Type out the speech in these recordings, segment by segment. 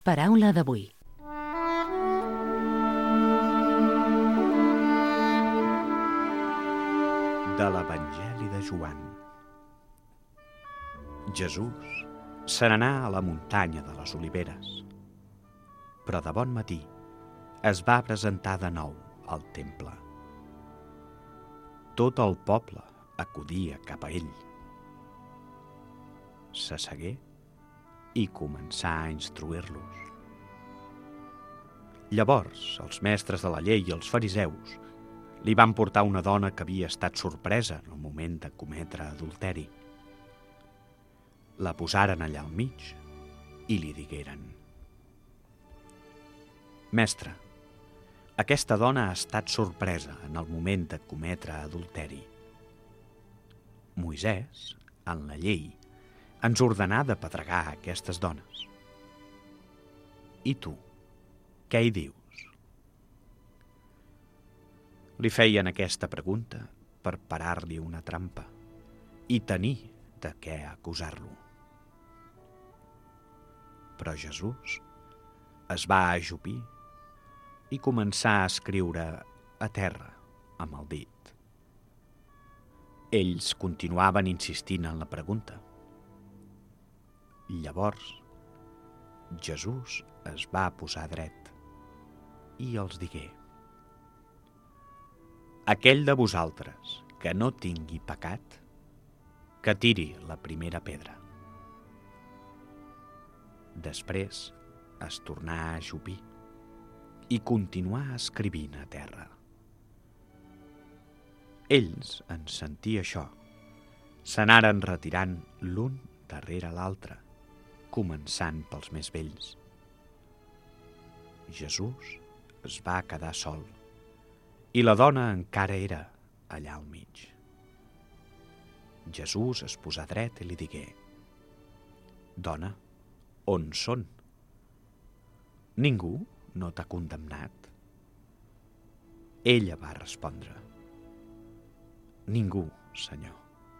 Paraula d'avui. De l'Evangeli de Joan. Jesús se n'anà a la muntanya de les Oliveres, però de bon matí es va presentar de nou al temple. Tot el poble acudia cap a ell. S'assegué i començà a instruir-los. Llavors, els mestres de la llei i els fariseus li van portar una dona que havia estat sorpresa en el moment de cometre adulteri. La posaren allà al mig i li digueren: «Mestre, aquesta dona ha estat sorpresa en el moment de cometre adulteri. Moisès, en la llei, ens ordenà d'apedregar aquestes dones. I tu, què hi dius?» Li feien aquesta pregunta per parar-li una trampa i tenir de què acusar-lo. Però Jesús es va ajupir i començà a escriure a terra amb el dit. Ells continuaven insistint en la pregunta. Llavors, Jesús es va posar dret i els digué: «Aquell de vosaltres que no tingui pecat, que tiri la primera pedra». Després es tornà a ajupir i continuà escrivint a terra. Ells, en sentir això, s'anaren retirant l'un darrere l'altre, començant pels més vells. Jesús es va quedar sol i la dona encara era allà al mig. Jesús es posà dret i li digué: «Dona, on són? Ningú no t'ha condemnat?» Ella va respondre: «Ningú, Senyor».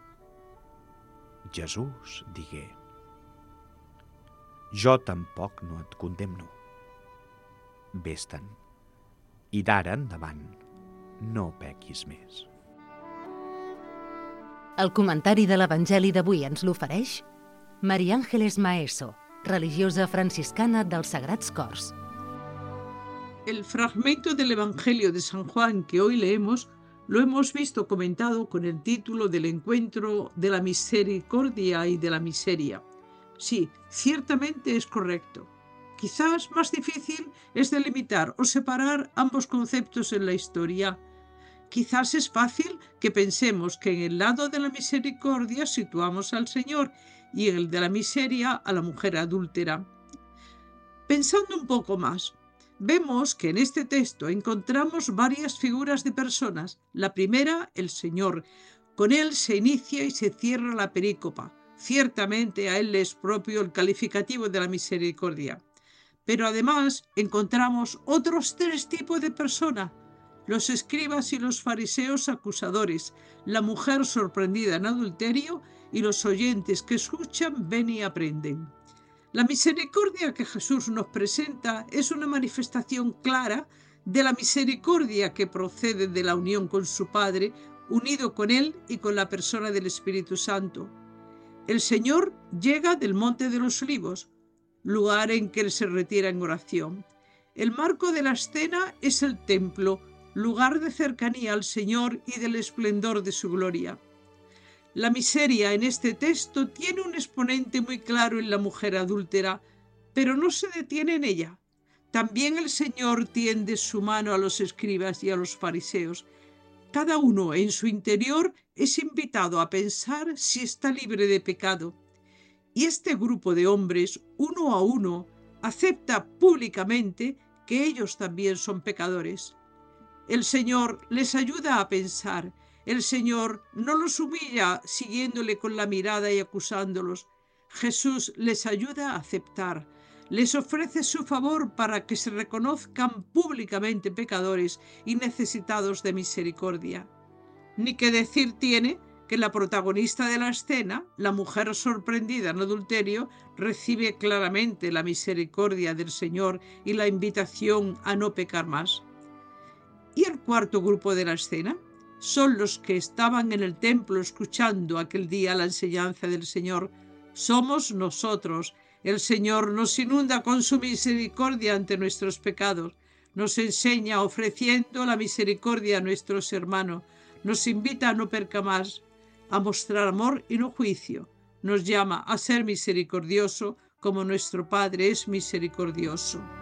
Jesús digué: «Jo tampoc no et condemno. Ves-te'n, i d'ara endavant no pequis més». El comentari de l'Evangeli d'avui ens l'ofereix María Ángeles Maeso, religiosa franciscana dels Sagrats Cors. El fragmento del Evangelio de San Juan que hoy leemos lo hemos visto comentado con el título del encuentro de la misericordia y de la miseria. Sí, ciertamente es correcto. Quizás más difícil es delimitar o separar ambos conceptos en la historia. Quizás es fácil que pensemos que en el lado de la misericordia situamos al Señor y en el de la miseria a la mujer adúltera. Pensando un poco más, vemos que en este texto encontramos varias figuras de personas. La primera, el Señor. Con él se inicia y se cierra la perícopa. Ciertamente a él le es propio el calificativo de la misericordia. Pero además encontramos otros tres tipos de personas: los escribas y los fariseos acusadores, la mujer sorprendida en adulterio y los oyentes que escuchan, ven y aprenden. La misericordia que Jesús nos presenta es una manifestación clara de la misericordia que procede de la unión con su Padre, unido con Él y con la persona del Espíritu Santo. El Señor llega del Monte de los Olivos, lugar en que Él se retira en oración. El marco de la escena es el templo, lugar de cercanía al Señor y del esplendor de su gloria. La miseria en este texto tiene un exponente muy claro en la mujer adúltera, pero no se detiene en ella. También el Señor tiende su mano a los escribas y a los fariseos. Cada uno en su interior es invitado a pensar si está libre de pecado. Y este grupo de hombres, uno a uno, acepta públicamente que ellos también son pecadores. El Señor les ayuda a pensar. El Señor no los humilla siguiéndole con la mirada y acusándolos. Jesús les ayuda a aceptar. Les ofrece su favor para que se reconozcan públicamente pecadores y necesitados de misericordia. Ni que decir tiene que la protagonista de la escena, la mujer sorprendida en adulterio, recibe claramente la misericordia del Señor y la invitación a no pecar más. Y el cuarto grupo de la escena son los que estaban en el templo escuchando aquel día la enseñanza del Señor. Somos nosotros. El Señor nos inunda con su misericordia ante nuestros pecados. Nos enseña ofreciendo la misericordia a nuestros hermanos. Nos invita a no pecar más, a mostrar amor y no juicio. Nos llama a ser misericordioso como nuestro Padre es misericordioso.